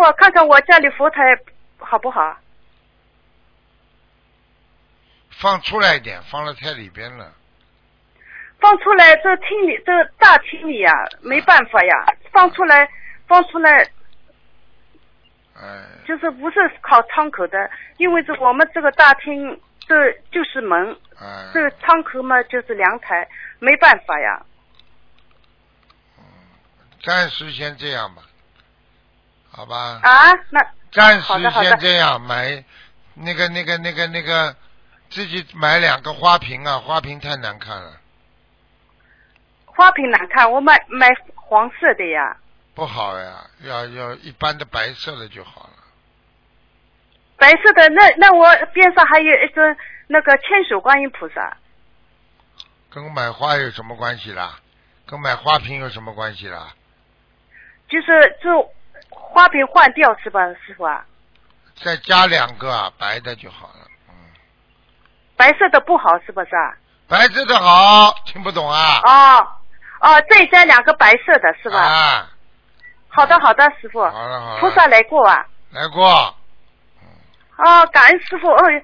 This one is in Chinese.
看看我家里佛台好不好？ 放出来一点，放了太里边了。 放出来这厅里，这大厅里呀，没办法呀，放出来，就是不是靠窗口的，因为我们这个大厅这就是门，这个窗口嘛就是阳台，没办法呀。 暂时先这样吧，好吧？ 啊，那暂时先这样，买那个，自己买2个花瓶啊，花瓶太难看了。 花瓶难看，我买黄色的呀。 不好呀，要一般的白色的就好了。 白色的，那我边上还有一个那个千手观音菩萨。 跟买花有什么关系啦？跟买花瓶有什么关系啦？ 就是这花瓶换掉是吧，师傅啊？ 再加2个啊，白的就好了。 白色的不好是不是啊？ 白色的好，听不懂啊？ 再加2个白色的是吧？ 啊。 好的，师傅。 好了。 菩萨来过啊？ 来过。 感恩师傅。